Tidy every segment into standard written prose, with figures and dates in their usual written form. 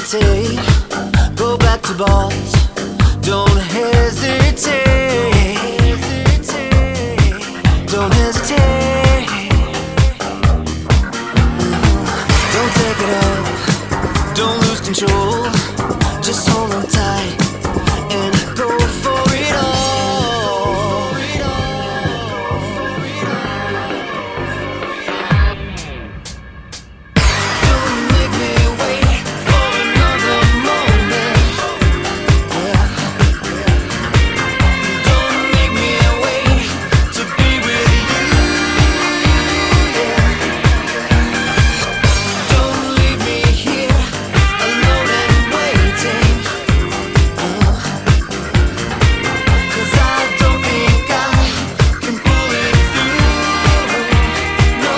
hesitate. Go back to bars. Don't hesitate. Don't hesitate. Don't take it up. Don't lose control. Just hold on tight and go for it all. Don't make me wait for another moment. Yeah. Don't make me wait to be with you. Yeah. Don't leave me here alone and waiting. 'Cause I don't think I can pull it through. No.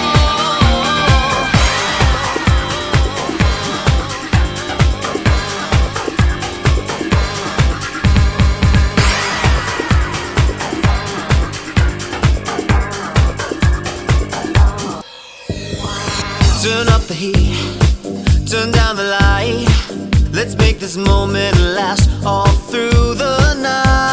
Turn up the heat, turn down the light. Let's make this moment last all through the night.